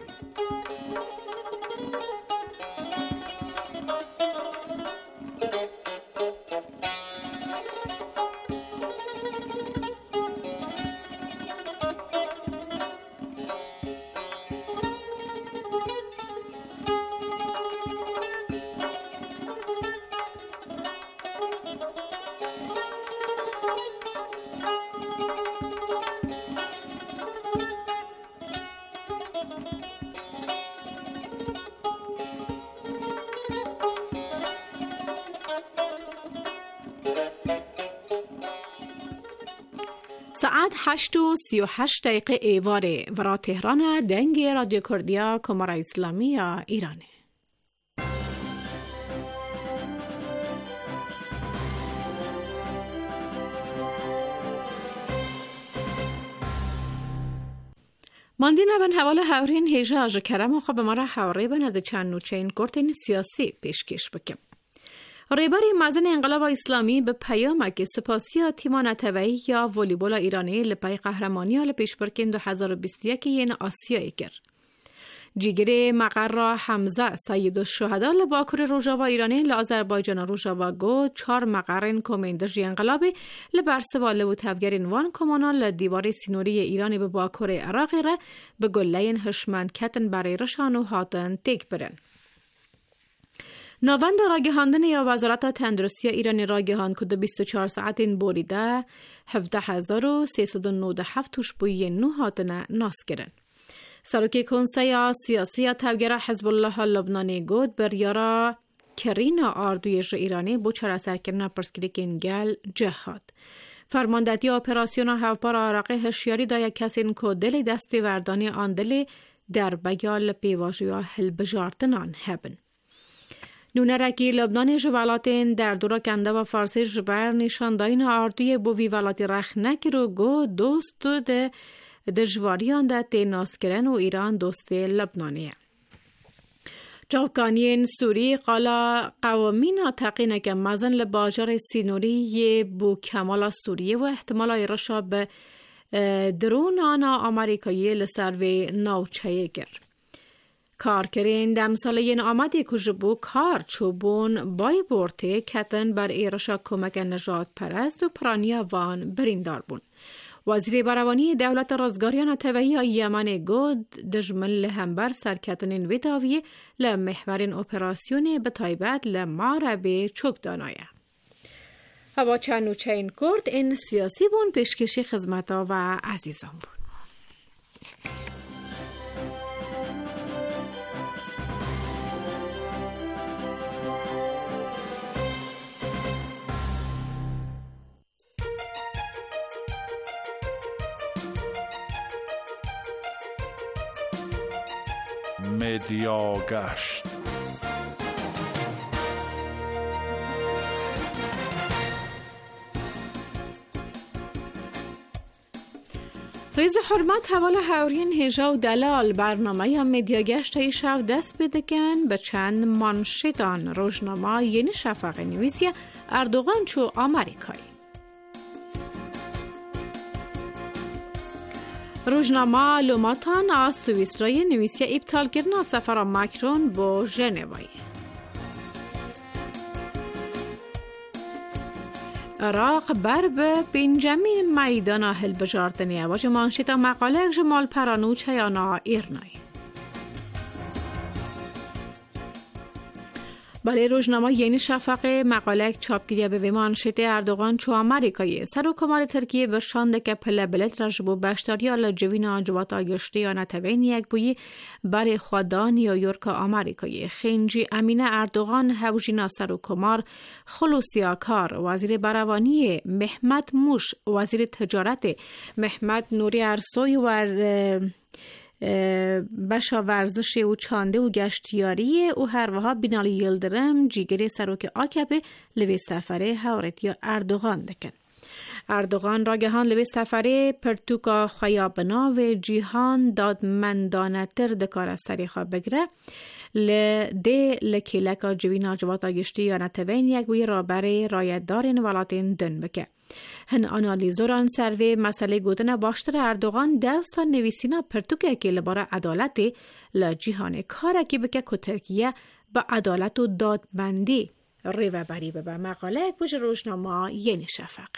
ساعت 8:38 ایواره و را تهران دنگ رادیو کردیا کمار اسلامی ایرانه. ماندین بن حوال هورین هیجاج کرم خواب مرا حواره بن از چند نوچین گرتین سیاسی پیشکش بکم. ریباری مازن انقلاب اسلامی به پیام که سپاسی تیم نتوایی یا والیبال ایرانی لپای قهرمانی ال پیشبرکن 2021 ین آسیایی کرد. جیگر مقر حمزه سید الشهدا لباکر روجاوا ایرانی لآذربایجان روجاوا گو 4 مقرن کماندر انقلابی لبرسوال و تفگرین وان کمانال لدیوار سینوری ایرانی به باکر عراقی را به گلین هشمند کتن برای رشان و هاتن تک برن. ناوند راگهاندن یا وزارت تندرستی ایرانی راگهان که 24 ساعت این بریده 17397 توش بوی نو هاتنه ناس کرن. سرکی کنسای سیاسی تبگر حزب الله لبنانی گود بر یارا کرینا آردویش ایرانی بوچر سرکرنا پرسکریکین گل جهاد. فرماندهی اپراسیون هفبار عراقی هشیاری دایا کسین که دل دستی وردانی آن دلی در بگال پیواجی و هل بجارتنان هبن. نونرکی لبنان جوالاتین در دورا کنده و فارسی جبر نشانداین آردوی بوی ولاتی رخ نکرو گو دوست ده دجواریان ده تیناس کرن و ایران دوست لبنانیه. جاوکانین سوری قالا قوامین تقینه که مزن لباجر سینوری بو کمال سوریه و احتمال ایرشا به درون آنا آمریکایی لسروی نوچه گر. کار کرین دم سال ین آمده کجبو کار چوبون بای بورته کتن بر ایرشا کمک نجات پرست و پرانیا وان بریندار بون. وزیر بروانی دولت رازگاریان توایی یمن گود دجمن لهمبر سرکتنین ویداوی لمحورین اپراسیونی به تایبت لماربه چوک دانایه. هوا چند و چین کرد این سیاسی بون پیشکشی خدمتا و عزیزان بون.
مدیا گشت.
ریز حرمت حوال هورین هیجا و دلال برنامه یا مدیا گشت ای شو دست بدکن به چند مانشیدان روزنامه یعنی شفق نویسی اردوغان چو آمریکایی. روزنامه لوماتان از سوئیسرای نویسی ابطال کردن سفر ماکرون با ژنوای. عراق بر به پنجمین میدان هل بجاردنیه و مانشیت مقاله جمال پرانوچه یا نا ایرنای. بله روزنامه یعنی شفق مقاله چاپگیری به مانشیت اردوغان چو آمریکایی سر و کمال ترکیه برشانده که پله بلت رجبو بشتاری آل جوین آنجوات آگشتی یا نتوین یک بویی برای خدا نیویورک آمریکایی خینجی امینه اردوغان هوجینا سر و کمار خلوصیا کار وزیر بروانی محمد موش وزیر تجارت محمد نوری ارسوی و بشا ورزش و چانده و گشتیاری و هر وها بینالی یلدرم جیگری سروک آکبه لوی سفره هورتی اردوغان دکن. اردوغان راگهان لوی سفره پرتوکا خیابنا و جیهان داد مندانه تر دکار از سریخا بگره لده لکیلکا جوینا جوات آگشتی یا نتوین یک وی را برای رایت دارین ولاتین دن بکه. هن آنالیزوران سروی مسئله گودن باشتر اردوغان دوستا نویسینا پرتوکه که لبارا عدالتی لجیهان کارکی بکه که ترکیه با عدالت و دادمندی ریوه بری به مقاله پوش روزنامه یعنی شفقه.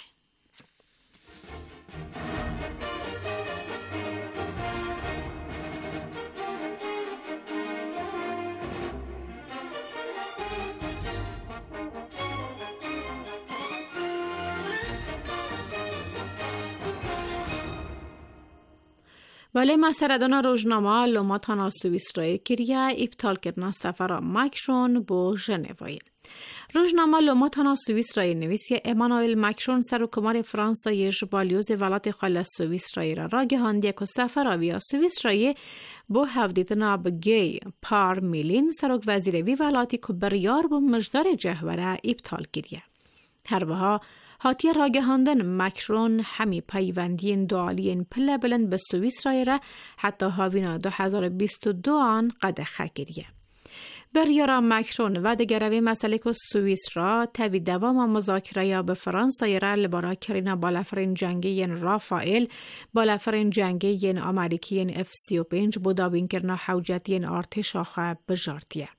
ولی مسردان روزنامه لوماتانا سوئیسرای کریه ابطال کردن سفر ماکرون با ژنوای. روزنامه لوماتانا سوئیسرای نویسی امانوئل ماکرون سرکمار فرانسای جبالیوز ولایت خالص سوئیسرای را گهاندی که سفر آویا سوئیسرای با هفدیدنا بگی پار میلین سرک وزیروی ولایتی که بریار با مجدار جهوره ابطال کریه. هر وها هاتی راگهاندن مکرون همی پیوندین دوالیین پله بلند به سوئیسرای را حتی هاوینا 2022 آن قد خگریه. بریارا مکرون و دگروی مسئله که سوئیسرا تاوی دوام مذاکره یا به فرانسای را لبارا کرینا بالافرین جنگیین رافائل بالافرین جنگیین امریکیین F-35 بودابین کرنا حوجتین ارتش آخه بجارتیه.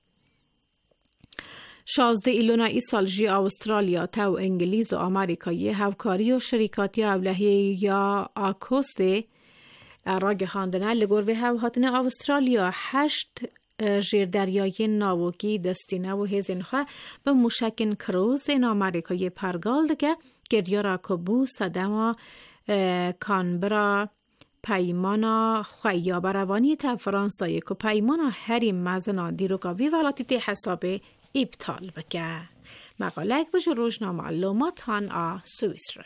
16 ایلونا سال جی استرالیا تا و انگلیز و آمریکایی هفکاری و شریکاتی اولهی یا آکوسته راگهاندنه لگور و هاتن استرالیا 8 ژیردریایی ناوکی دستینه و هزینخواه به موشکین کروز این آمریکایی پرگال دکه گریارا کبو صدما کانبرا پیمانا خویا بروانی تا فرانسایی که پیمانا هری مزنا دیروکاوی ولاتی تی حساب ابطال بکه. مقاله بجو روزنامه معلوماتان سوئیسرای.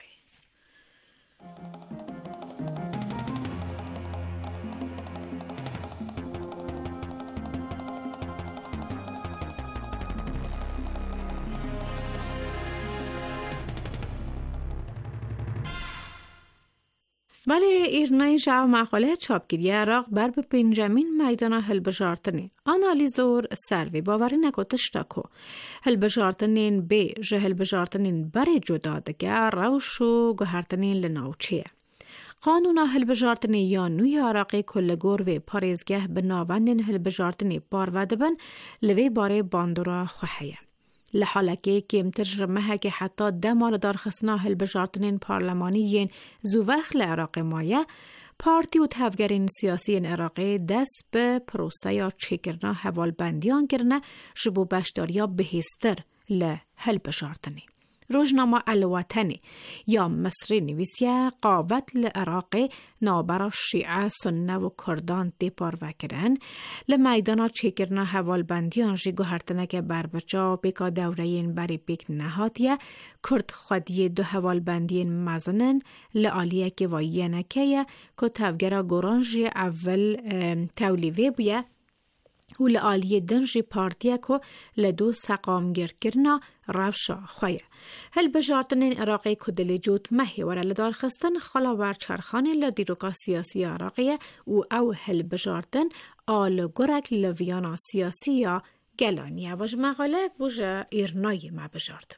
ولی ایرنای جاو مقاله چاپگیری عراق بر به پنجمین میدان هلبجارتنی آنالیزور سروی باوری نکوتشتا کو هلبجارتنین به جه هلبجارتنین بر جدا دگر روشو گوهرتنین لناوچیه. قانون هلبجارتنی یا نوی عراقی کلگور و پاریزگه به ناوندین هلبجارتنی باروادبن لوی باره باندورا خوحیه. لحالکی که مترجمه که حتی دمال دارخصنا هلبجارتنین پارلمانیین زووخ لعراق مایه پارتی و تفگرین سیاسی عراقی دست به پروسه یا چکرنا حوالبندیان کرنه جبو بشداریا بهستر لهلبجارتنی. روزنامه الوطنی یا مصری نویسیه قاوت لعراقی نابرا شیعه سنه و کردان دیپار وکرن لمیدانا چیکرنا حوالبندیان جی گوهرتنه که بربچا بیکا دورهین بری بیک نهاتیه کرد خودی دو حوالبندین مزنن لعالیه که وایینه که تفگره گرانجی اول تولیوه بیه و لعالیه دنجی پارتیه که لدو سقامگر کرنا روشا خویه. هلبجارتنین عراقی کدلی جوت مهی ورا لدار خستن خلا ورچرخانی لدیروکا سیاسی عراقیه و او هلبجارتن آل گرک لویانا سیاسی یا گلانیه وش مقاله بوجه ایرنای مبجارد.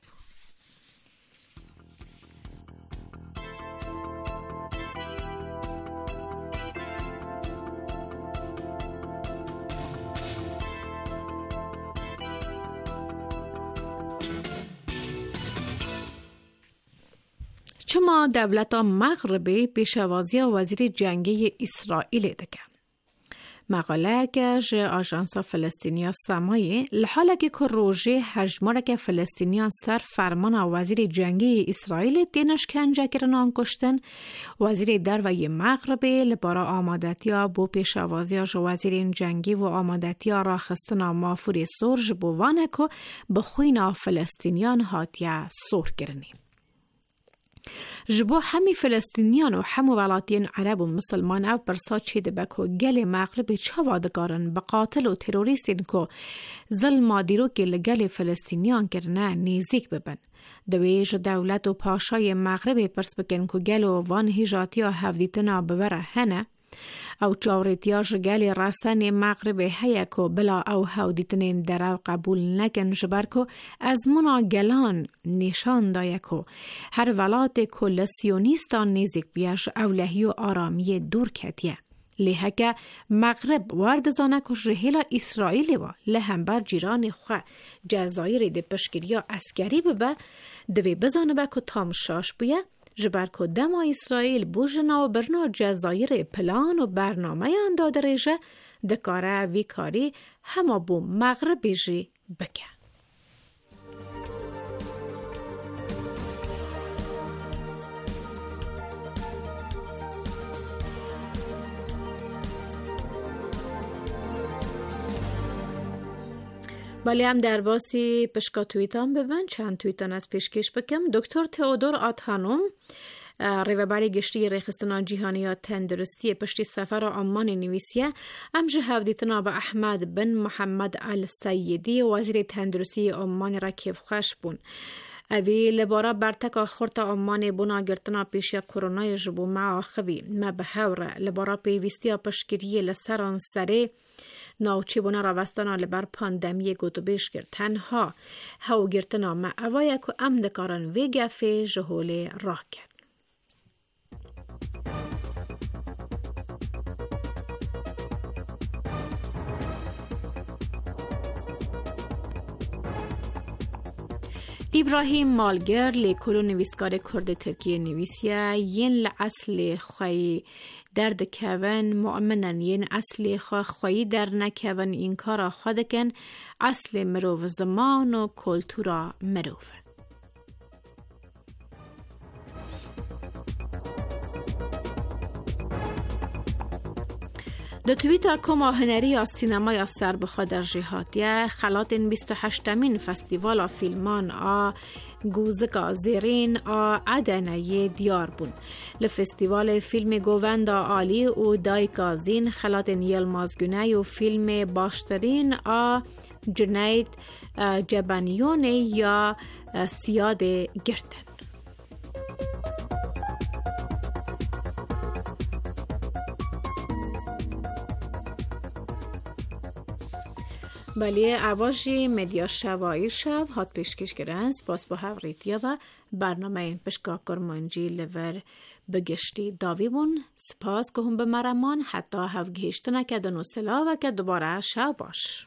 چما دولت مغربی پیشوازی وزیر جنگی اسرائیل دکه. مقاله که آژانس فلسطینیا سمایی لحاله که روژه هجماره که فلسطینیان سر فرمان وزیر جنگی اسرائیل دینش کنجه کرنان کشتن وزیر دروی مغربی لبارا آمادتیا بو پیشوازی وزیر جنگی و آمادتیا را خستنا مافوری سرج بوانه که بخوینا فلسطینیان هاتیا سور کرنی. جبو همی فلسطینیان و همو ولاتین عرب و مسلمان او برسا چی دبکو گل مغربی چاوادگارن بقاتل و تروریستین کو ظلم دیرو که لگل فلسطینیان کرنه نیزیک ببن. دویج دولت و پاشای مغربی پرس بکن که گل و وان هیجاتیا هفدیتنا ببره هنه او چاورتیاش گلی راسن مغرب هیا کو بلا او هودیتنین درو قبول نکن جبر کو از منا گلان نشان دایا کو هر ولات کل سیونیستان نیزیک بیاش اولهی و آرامی دور کتیه. لیهکه مغرب وارد زانه کش رهیلا اسرائیلی و لهم جیران خواه جزایر ده پشگیریا اسکری ببه دوی بزانه با که تامشاش بیه جبر که دم اسرائیل بوجنا و برنا جزایر پلان و برنامه انداده ریجه دکاره ویکاری همه بو مغربی جی بکه. ولی هم در باسی پشکا تویتان ببین چند تویتان از پیشکش بکم. دکتر تئودور آتانوم ریوبری گشتی ریخستنا جیهانیات تندرستی پشتی سفر آمان نویسیه امجه هفدیتنا با احمد بن محمد السیدی وزیر تندرستی آمان را کیف خوش بون. اوی لبارا برتکا خورت آمان بنا گرتنا پیشیا کرونای جبو معاخوی ما بهور لبارا پیویستی پشکیری لسران سره ناوچی بنا راوستانا لبر پاندمی گوتو بیش کرد. تنها هاو گرتنا معوایه که امدکارن وی گفه جهول راه کرد. ابراهیم مالگر لیکولو نویسکار کرد ترکیه نویسیه ین لعصل خواهی درد کون مؤمنن ین اصل خواهی در نکون این کارا خودکن اصل مروف زمان و کلتورا مروف. دو تویتا کما هنری از سینمای از سر بخوا در جهاتیه خلاتین 28مین فستیوال فیلمان گوزگا زیرین عدنه دیار بون. لفستیوال فیلم گووندا آلی و دایکازین خلاتین یلمازگونه و فیلم باشترین جنید جبانیون یا سیاد گرتن. بله اواجی مدیا شوایی شب هات پیشکش گرن سپاس با هفریتیا و برنامه این پشکا کرمانجی لور بگشتی داوی بون سپاس که هم به مرمان حتی هفگهشت نکدن و سلا و که دوباره شب باش.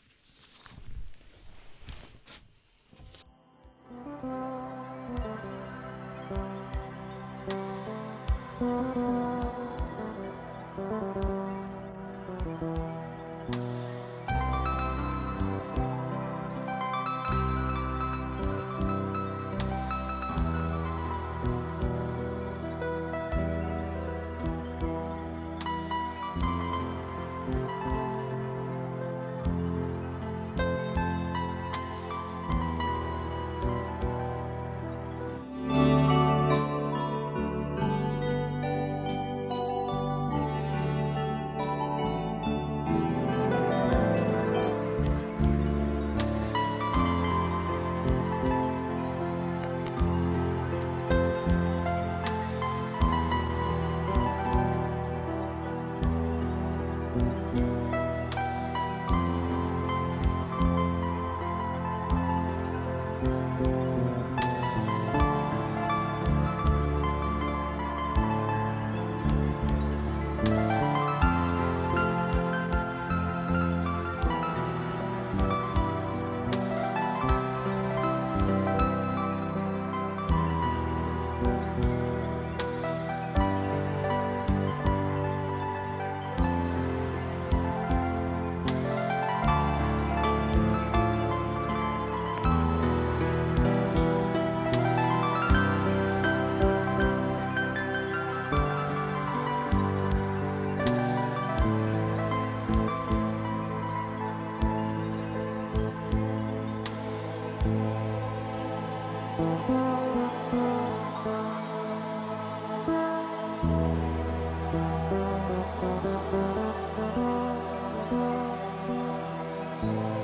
باشید.